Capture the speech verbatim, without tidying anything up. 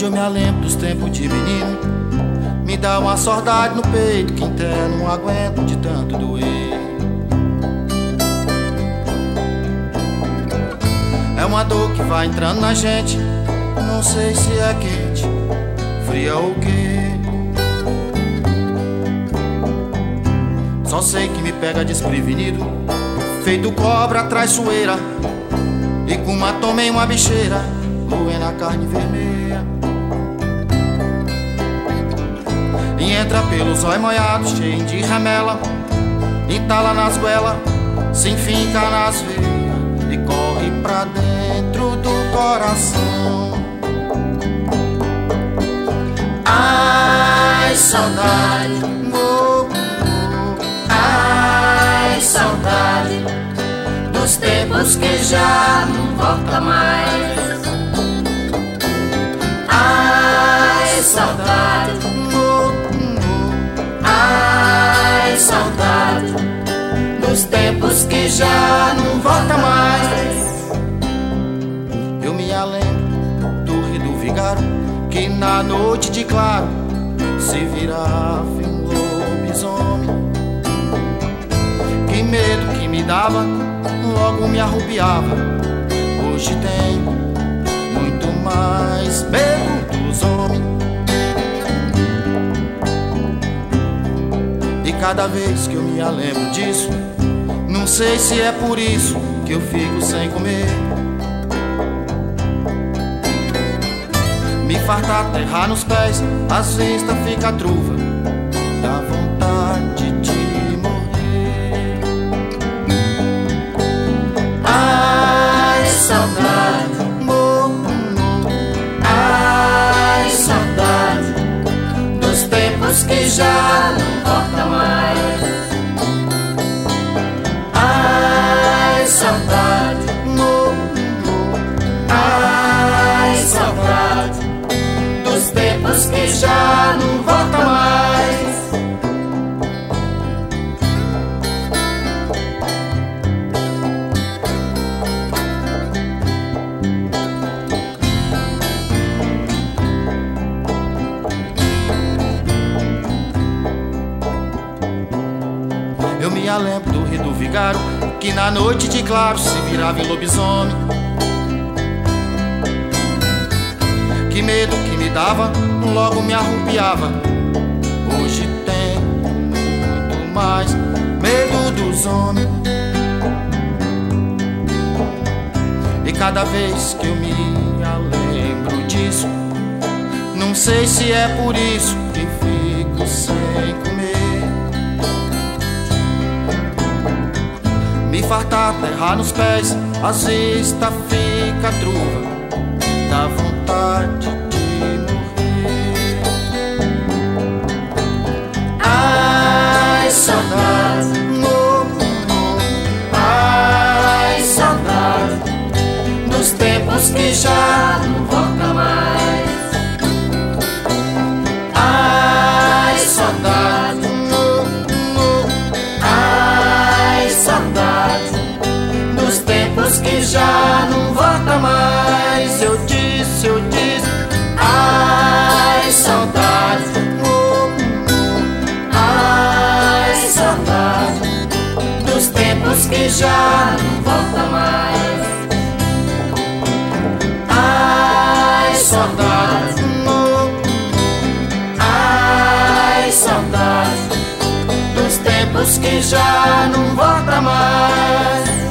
eu me lembro dos tempos de menino, me dá uma saudade no peito que inteiro não aguento de tanto doer. É uma dor que vai entrando na gente, não sei se é quente, fria ou quê. Só sei que me pega desprevenido, feito cobra traiçoeira, e com uma tomei uma bicheira, roendo a carne vermelha. E entra pelos olhos molhados, cheio de ramela, entala nas goelas, se enfinca nas veias e corre pra dentro do coração. Ai, saudade, oh, oh. Ai, saudade dos tempos que já não volta mais. Ai, saudade, oh, oh. Ai, saudade dos tempos que já não volta mais. Eu me lembro do rio do Vigário, que na noite de claro se virava um lobisomem. Que medo que me dava, logo me arrupiava. Hoje tenho muito mais medo dos homens. E cada vez que eu me lembro disso, não sei se é por isso que eu fico sem comer. Me farta terra nos pés, às vistas fica truva, dá vontade de morrer. Ai, saudade, oh, oh. ai, saudade dos tempos que já não volta mais. Ai, saudade, Oh, oh. ai, saudade dos tempos que já não volta mais. Eu me lembro do rio do Vigário, que na noite de claro se virava em lobisomem. Que medo que me dava, logo me arrupiava. Hoje tenho muito mais medo dos homens. E cada vez que eu me lembro disso, não sei se é por isso que fico sem comer. Me farta terra nos pés, às vistas fica truva, dá vontade de morrer. Ai, saudade, Oh, oh. ai, saudade dos tempos que já não volta mais. Ai, saudade, Oh, oh. ai, saudade dos tempos que já não volta mais. Eu disse, eu disse, Ai, saudade, oh, ai, saudade dos tempos que já não volta mais. Ai, saudade, oh, ai, saudade dos tempos que já não volta mais.